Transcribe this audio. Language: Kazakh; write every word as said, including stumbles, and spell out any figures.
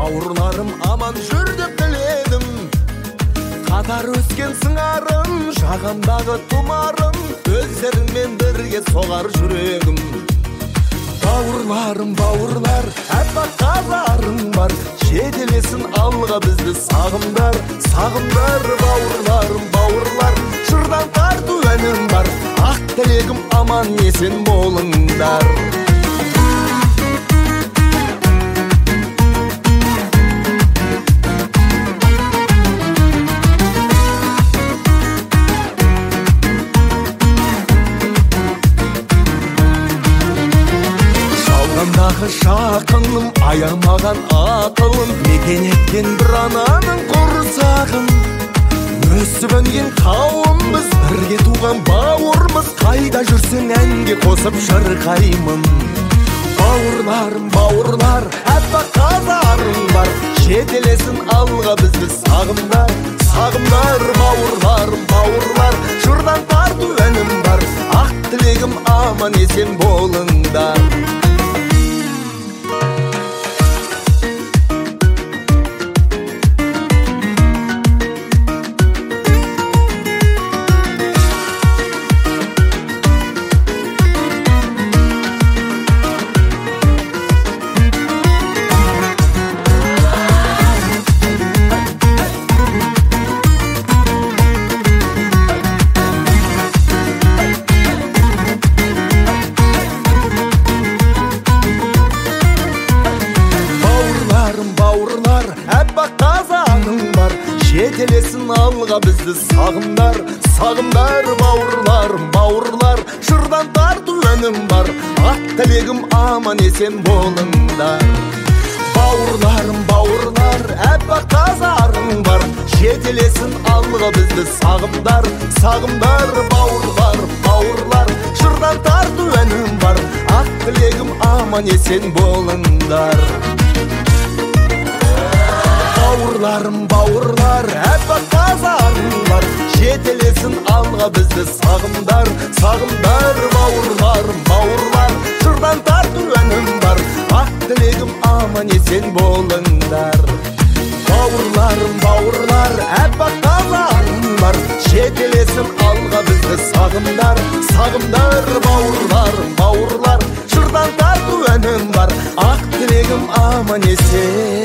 бауырларым аман жүр деп тіледім. Қатар өскен сыңарым, жағамдағы тұмарым, өздеріңмен бірге соғар жүрегім. Бауырларым, бауырлар, әппақ қазарың бар, жетелесін алға бізді сағымдар, сағымдар. Бауырларым, бауырлар, жырдан тарту әнім бар, ақ тілегім аман есен болыңдар. Жалғандағы жақыным, аямаған ақылым, мекен еткен бір ананың құрсағым. Өсіп өнген қауымбыз, бірге туған бауырмыз, қайда жүрсең әнге қосып шырқаймын. Бауырларым, бауырлар, әппақ қазарың бар, жетелесін алға бізді сағымдар, сағымдар. Бауырларым, бауырлар, жырдан тарту әнім бар, ақ тілегім аман есен болыңдар. Бауырлар, әппақ қазаның бар, жетелесін алға бізді сағымдар, сағымдар. Бауырларым, бауырлар, жырдан тарту әнім бар, ақ тілегім аман есен болыңдар. Бауырларым, бауырлар, әппақ қазарың бар, жетелесін алға бізді сағымдар, сағымдар. Бауырлар, бауырлар, жырдан тарту әнім бар, ақ тілегім аман есен болыңдар. Бауырларым, бауырлар, әппақ қазарың бар, жетелесін алға бізді сағымдар, сағымдар. Бауырларым, бауырлар, жырдан тарту әнім бар, ақ тілегім аман есен болыңдар. Бауырларым, бауырлар, әппақ қазарың бар, жетелесін алға бізді сағымдар, сағымдар. Бауырларым, бауырлар, жырдан тарту әнім бар, ақ тілегім аман есен